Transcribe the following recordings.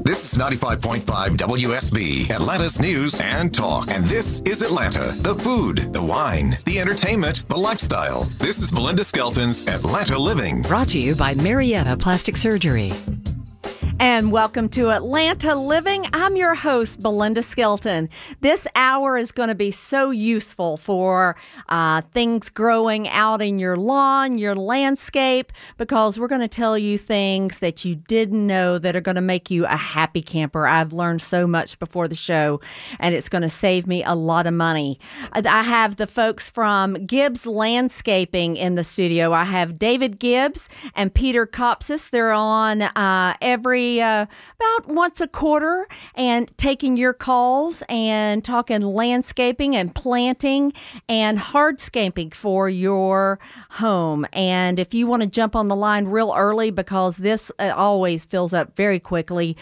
This is 95.5 WSB, Atlanta's news and talk. And this is Atlanta, the food, the wine, the entertainment, the lifestyle. This is Belinda Skelton's Atlanta Living. Brought to you by Marietta Plastic Surgery. And welcome to Atlanta Living. I'm your host, Belinda Skelton. This hour is going to be so useful for things growing out in your lawn, your landscape, because we're going to tell you things that you didn't know that are going to make you a happy camper. I've learned so much before the show, and it's going to save me a lot of money. I have the folks from Gibbs Landscaping in the studio. I have David Gibbs and Peter Kopsis. They're on about once a quarter and taking your calls and talking landscaping and planting and hardscaping for your home. And if you want to jump on the line real early, because this always fills up very quickly,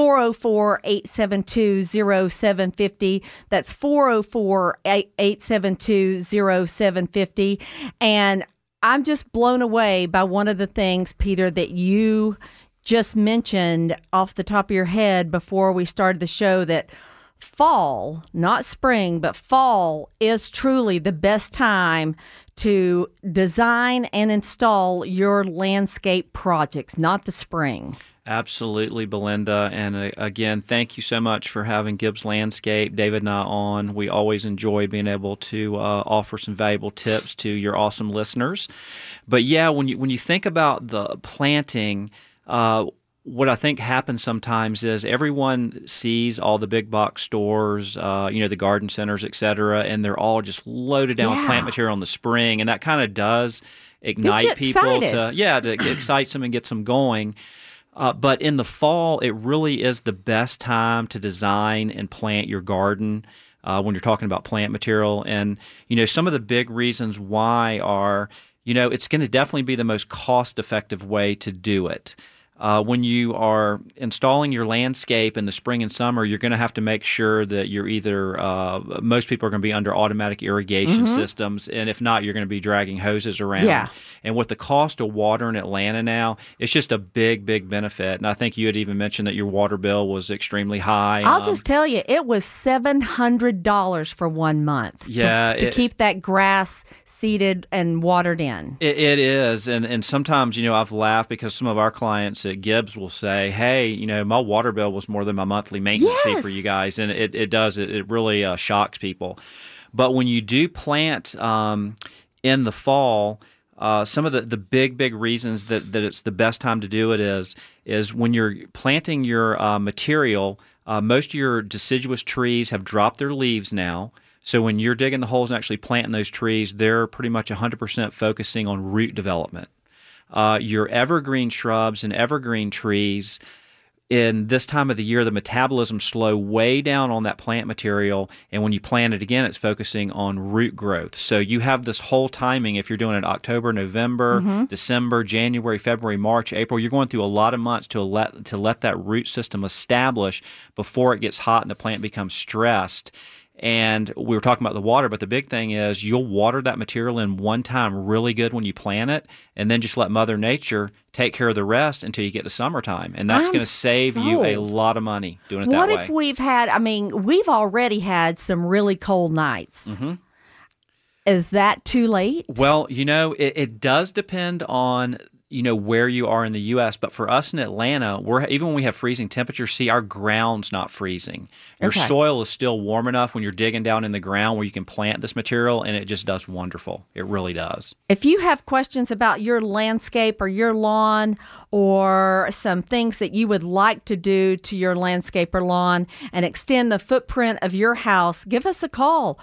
404-872-0750. That's 404-872-0750. And I'm just blown away by one of the things, Peter, that you just mentioned off the top of your head before we started the show, that fall, not spring, but fall is truly the best time to design and install your landscape projects, not the spring. Absolutely, Belinda. And again, thank you so much for having Gibbs Landscape, David and I on. We always enjoy being able to offer some valuable tips to your awesome listeners. But yeah, when you think about the planting, what I think happens sometimes is everyone sees all the big box stores, the garden centers, et cetera, and they're all just loaded down with plant material in the spring, and that kind of does ignite people to excites them and gets them going. But in the fall, it really is the best time to design and plant your garden when you're talking about plant material. And, some of the big reasons why are, it's going to definitely be the most cost-effective way to do it. When you are installing your landscape in the spring and summer, you're going to have to make sure that you're either, most people are going to be under automatic irrigation systems, and if not, you're going to be dragging hoses around. Yeah. And with the cost of water in Atlanta now, it's just a big, big benefit. And I think you had even mentioned that your water bill was extremely high. I'll just tell you, it was $700 for 1 month to keep that grass seeded and watered in. It is. And sometimes, I've laughed because some of our clients at Gibbs will say, hey, my water bill was more than my monthly maintenance fee for you guys. And it does. It really shocks people. But when you do plant in the fall, some of the big reasons that it's the best time to do it is when you're planting your material, most of your deciduous trees have dropped their leaves now. So when you're digging the holes and actually planting those trees, they're pretty much 100% focusing on root development. Your evergreen shrubs and evergreen trees, in this time of the year, the metabolism slow way down on that plant material, and when you plant it again, it's focusing on root growth. So you have this whole timing. If you're doing it October, November, December, January, February, March, April, you're going through a lot of months to let that root system establish before it gets hot and the plant becomes stressed. And we were talking about the water, but the big thing is you'll water that material in one time really good when you plant it, and then just let Mother Nature take care of the rest until you get to summertime. And that's going to save you a lot of money doing it that way. What if we've we've already had some really cold nights. Is that too late? Well, it does depend on where you are in the U.S., but for us in Atlanta, even when we have freezing temperatures, our ground's not freezing. Your soil is still warm enough when you're digging down in the ground where you can plant this material, and it just does wonderful. It really does. If you have questions about your landscape or your lawn or some things that you would like to do to your landscape or lawn and extend the footprint of your house, give us a call,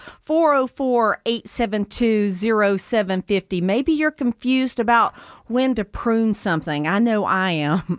404-872-0750. Maybe you're confused about when to prune something. I know I am.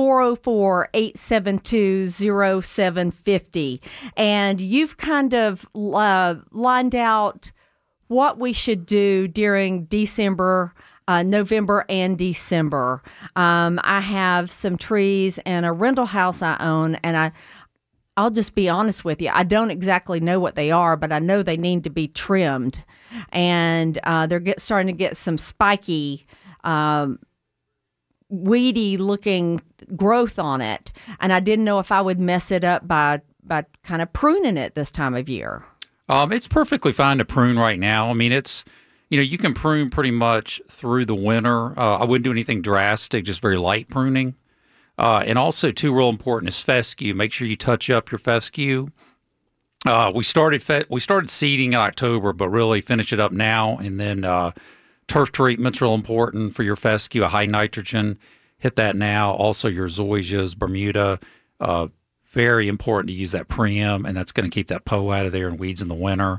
404-872-0750. And you've kind of lined out what we should do during November and December. I have some trees in a rental house I own, and I'll just be honest with you. I don't exactly know what they are, but I know they need to be trimmed. And they're starting to get some spiky weedy looking growth on it, and I didn't know if I would mess it up by kind of pruning it this time of year. It's perfectly fine to prune right now. I mean, it's, you can prune pretty much through the winter. I wouldn't do anything drastic, just very light pruning. And also, too, real important is fescue. Make sure you touch up your fescue. We started seeding in October, but really finish it up now. And then turf treatment's real important for your fescue, a high nitrogen. Hit that now. Also, your zoysias, Bermuda, very important to use that preem, and that's going to keep that POE out of there and weeds in the winter.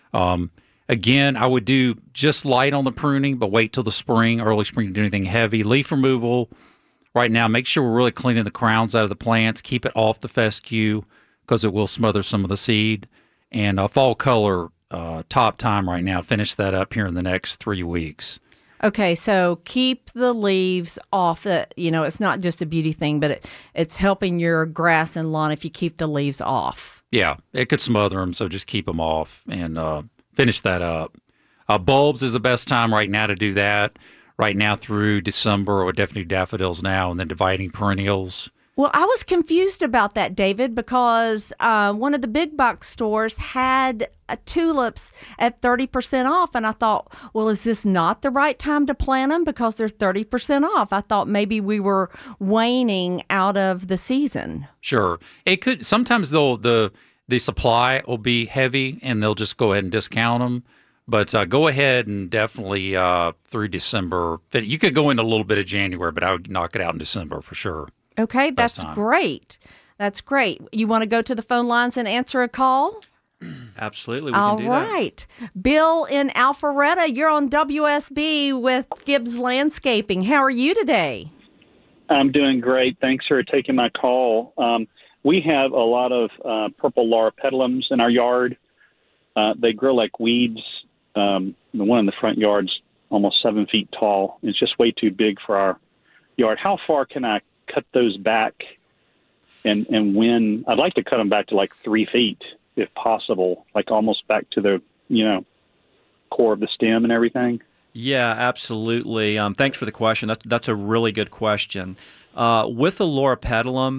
Again, I would do just light on the pruning, but wait till the spring, early spring to do anything heavy. Leaf removal right now, make sure we're really cleaning the crowns out of the plants. Keep it off the fescue because it will smother some of the seed. And fall color, top time right now. Finish that up here in the next 3 weeks. Okay, so keep the leaves off. It's not just a beauty thing, but it's helping your grass and lawn if you keep the leaves off. Yeah, it could smother them, so just keep them off and finish that up. Bulbs is the best time right now to do that. Right now through December, or definitely daffodils now, and then dividing perennials. Well, I was confused about that, David, because one of the big box stores had tulips at 30% off, and I thought, well, is this not the right time to plant them because they're 30% off? I thought maybe we were waning out of the season. Sure. It could. Sometimes the supply will be heavy, and they'll just go ahead and discount them. But go ahead and definitely through December. You could go into a little bit of January, but I would knock it out in December for sure. Okay, that's great. That's great. You want to go to the phone lines and answer a call? Absolutely, we can do that. All right. Bill in Alpharetta, you're on WSB with Gibbs Landscaping. How are you today? I'm doing great. Thanks for taking my call. We have a lot of purple loropetalums in our yard. They grow like weeds. The one in the front yard's almost 7 feet tall. It's just way too big for our yard. How far can I cut those back? And when? I'd like to cut them back to like 3 feet, if possible, like almost back to the, core of the stem and everything. Yeah, absolutely. Thanks for the question. That's a really good question. With the loropetalum,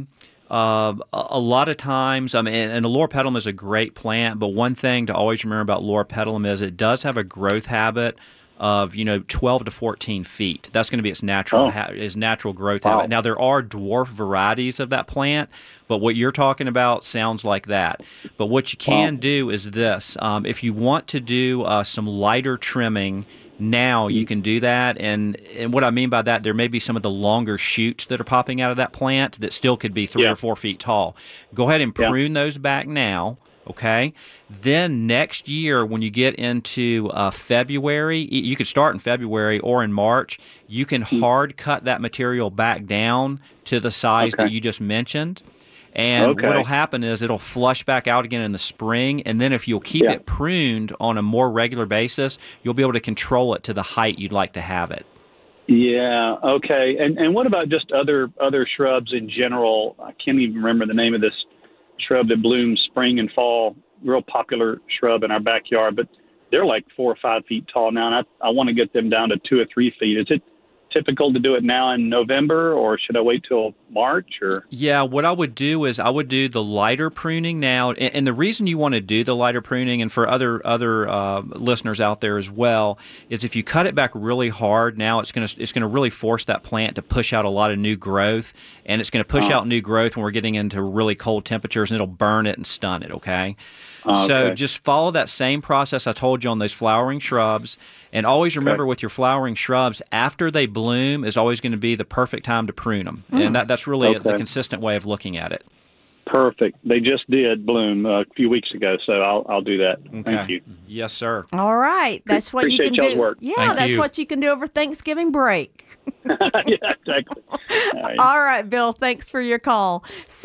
a lot of times, and a loropetalum is a great plant, but one thing to always remember about loropetalum is it does have a growth habit of 12 to 14 feet. That's going to be its natural growth habit. Now there are dwarf varieties of that plant, but what you're talking about sounds like that. But what you can do is this: if you want to do some lighter trimming. Now you can do that, and what I mean by that, there may be some of the longer shoots that are popping out of that plant that still could be 3 or 4 feet tall. Go ahead and prune those back now, okay? Then next year, when you get into February, you could start in February or in March, you can hard cut that material back down to the size that you just mentioned. And what'll happen is it'll flush back out again in the spring, and then if you'll keep it pruned on a more regular basis, you'll be able to control it to the height you'd like to have it. Yeah, okay. And what about just other shrubs in general? I can't even remember the name of this shrub that blooms spring and fall, real popular shrub in our backyard, but they're like 4 or 5 feet tall now, and I want to get them down to 2 or 3 feet. Is it typical to do it now in November, or should I wait till March? Or yeah, what I would do is I would do the lighter pruning now, and the reason you want to do the lighter pruning, and for other listeners out there as well, is if you cut it back really hard now, it's gonna really force that plant to push out a lot of new growth, and it's going to push out new growth when we're getting into really cold temperatures, and it'll burn it and stun it. Okay. So just follow that same process I told you on those flowering shrubs, and always remember with your flowering shrubs, after they bloom is always going to be the perfect time to prune them, and that's really the consistent way of looking at it. Perfect. They just did bloom a few weeks ago, so I'll do that. Okay. Thank you. Yes, sir. All right, that's what you can do. Work. Yeah, that's what you can do over Thanksgiving break. Yeah, exactly. All right, Bill, thanks for your call.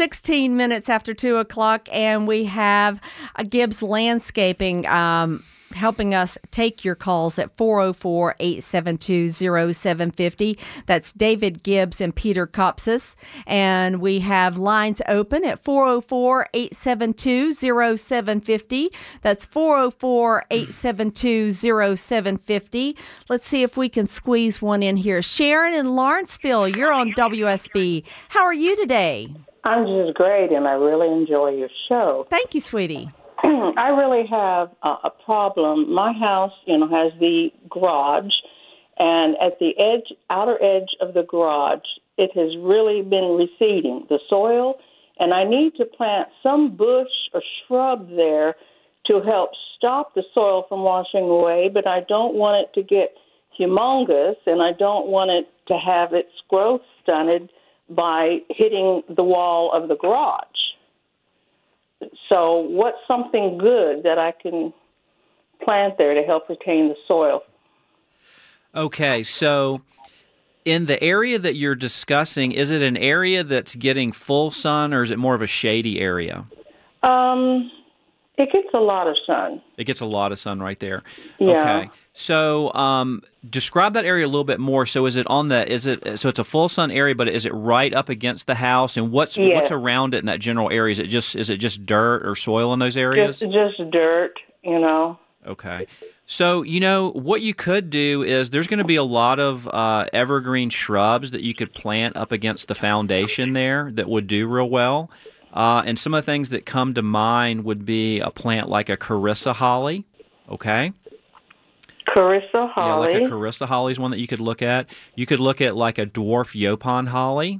16 minutes after 2 o'clock, and we have Gibbs Landscaping. helping us take your calls at 404-872-0750. That's David Gibbs and Peter Kopsis. And we have lines open at 404-872-0750. That's 404-872-0750. Let's see if we can squeeze one in here. Sharon in Lawrenceville, you're on WSB. How are you today? I'm just great, and I really enjoy your show. Thank you, sweetie. I really have a problem. My house, has the garage, and at the outer edge of the garage, it has really been receding, the soil, and I need to plant some bush or shrub there to help stop the soil from washing away, but I don't want it to get humongous, and I don't want it to have its growth stunted by hitting the wall of the garage. So what's something good that I can plant there to help retain the soil? Okay, so in the area that you're discussing, is it an area that's getting full sun, or is it more of a shady area? It gets a lot of sun. It gets a lot of sun right there. Yeah. Okay. So, describe that area a little bit more. So, so it's a full sun area, but is it right up against the house? And what's around it in that general area? Is it just dirt or soil in those areas? Just dirt, Okay. So, what you could do is there's going to be a lot of evergreen shrubs that you could plant up against the foundation there that would do real well. And some of the things that come to mind would be a plant like a Carissa holly, okay? Carissa holly. Yeah, like a Carissa holly is one that you could look at. You could look at like a dwarf Yaupon holly.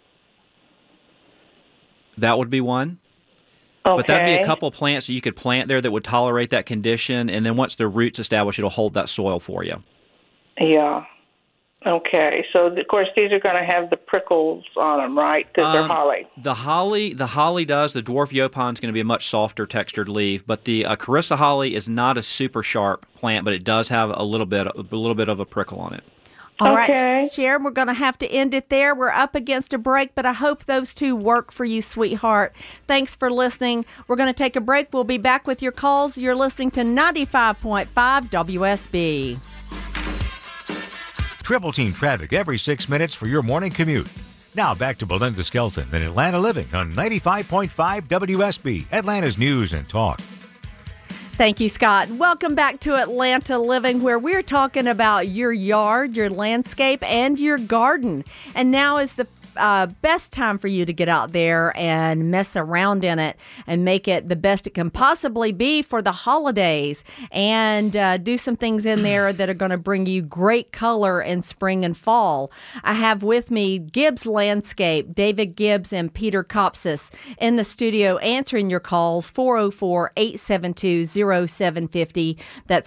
That would be one. Okay. But that'd be a couple plants that you could plant there that would tolerate that condition, and then once the roots establish, it'll hold that soil for you. Yeah. Okay, so of course these are going to have the prickles on them, right? Because they're holly. The holly does. The dwarf Yaupon is going to be a much softer textured leaf, but the Carissa holly is not a super sharp plant, but it does have a little bit of a prickle on it. All right, Sharon, we're going to have to end it there. We're up against a break, but I hope those two work for you, sweetheart. Thanks for listening. We're going to take a break. We'll be back with your calls. You're listening to 95.5 WSB. Triple Team traffic every 6 minutes for your morning commute. Now back to Belinda Skelton in Atlanta Living on 95.5 WSB, Atlanta's News and Talk. Thank you, Scott. Welcome back to Atlanta Living, where we're talking about your yard, your landscape, and your garden. And now is the best time for you to get out there and mess around in it and make it the best it can possibly be for the holidays, and do some things in there that are going to bring you great color in spring and fall. I have with me Gibbs Landscape, David Gibbs and Peter Kopsis in the studio answering your calls, 404-872-0750. That's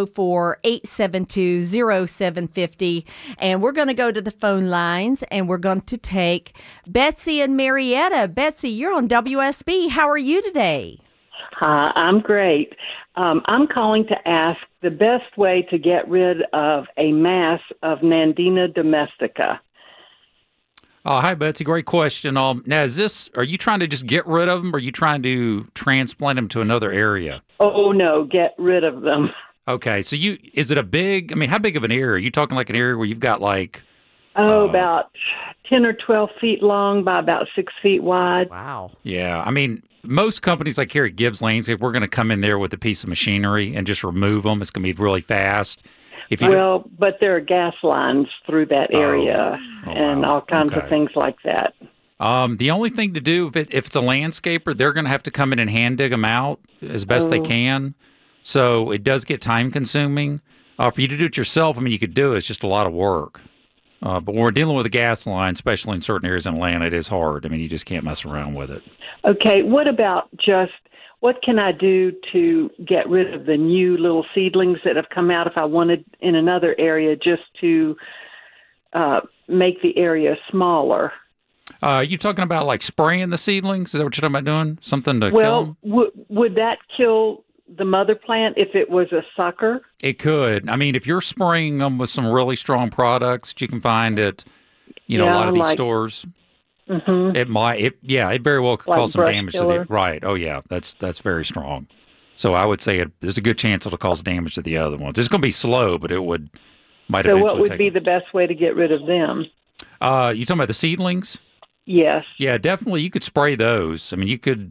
404-872-0750. And we're going to go to the phone lines, and we're going to take Betsy and Marietta. Betsy, you're on WSB. How are you today? Hi, I'm great. I'm calling to ask the best way to get rid of a mass of Nandina domestica. Hi, Betsy. Great question. Now, are you trying to just get rid of them, or are you trying to transplant them to another area? Oh, no, get rid of them. Okay, so is it how big of an area? Are you talking like an area where you've got like... about 10 or 12 feet long by about 6 feet wide. Wow. Yeah, most companies like here at Gibbs Landscape, we're going to come in there with a piece of machinery and just remove them. It's going to be really fast. But there are gas lines through that area and all kinds of things like that. The only thing to do, if it's a landscaper, they're going to have to come in and hand dig them out as best they can. So it does get time consuming. For you to do it yourself, you could do it. It's just a lot of work. But when we're dealing with a gas line, especially in certain areas in Atlanta, it is hard. You just can't mess around with it. Okay, what about what can I do to get rid of the new little seedlings that have come out if I wanted in another area just to make the area smaller? Are you talking about like spraying the seedlings? Is that what you're talking about doing? Something to kill them? Would that kill the mother plant if it was a sucker? It could. If you're spraying them with some really strong products that you can find at, a lot of these stores, it very well could cause some damage to the right. Oh yeah, that's very strong. So I would say there's a good chance it'll cause damage to the other ones. It's going to be slow, but might eventually. So what would take be them. the best way to get rid of them? You talking about the seedlings? Yes. Yeah, definitely. You could spray those. I mean, you could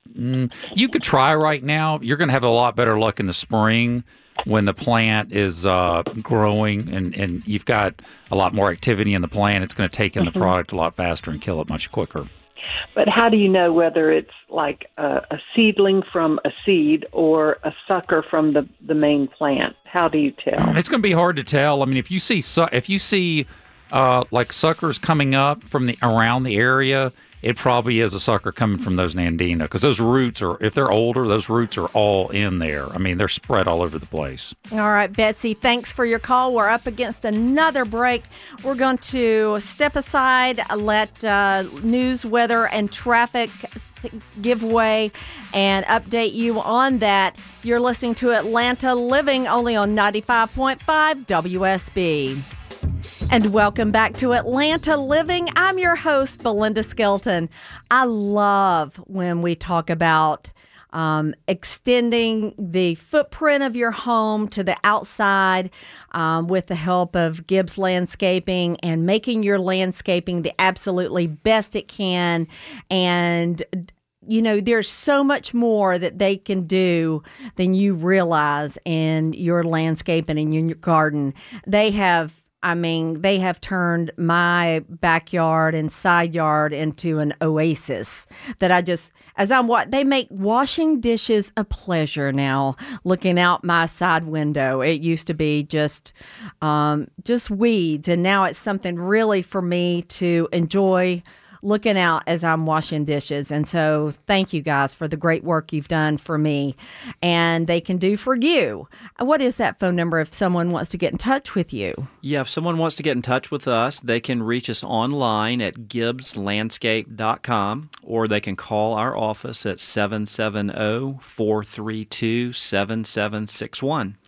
try right now. You're going to have a lot better luck in the spring when the plant is growing and you've got a lot more activity in the plant. It's going to take in the product a lot faster and kill it much quicker. But how do you know whether it's like a seedling from a seed or a sucker from the main plant? How do you tell? It's going to be hard to tell. I mean, if you see like suckers coming up from around the area, it probably is a sucker coming from those Nandina, because those roots if they're older, those roots are all in there. I mean, they're spread all over the place. All right, Betsy, thanks for your call. We're up against another break. We're going to step aside, let news, weather, and traffic give way, and update you on that. You're listening to Atlanta Living, only on 95.5 WSB. And welcome back to Atlanta Living. I'm your host, Belinda Skelton. I love when we talk about extending the footprint of your home to the outside with the help of Gibbs Landscaping and making your landscaping the absolutely best it can. And there's so much more that they can do than you realize in your landscape and in your garden. They have turned my backyard and side yard into an oasis that they make washing dishes a pleasure now, looking out my side window. It used to be just weeds, and now it's something really for me to enjoy looking out as I'm washing dishes. And so thank you guys for the great work you've done for me and they can do for you. What is that phone number if someone wants to get in touch with you? Yeah, if someone wants to get in touch with us, they can reach us online at gibbslandscape.com, or they can call our office at 770-432-7761.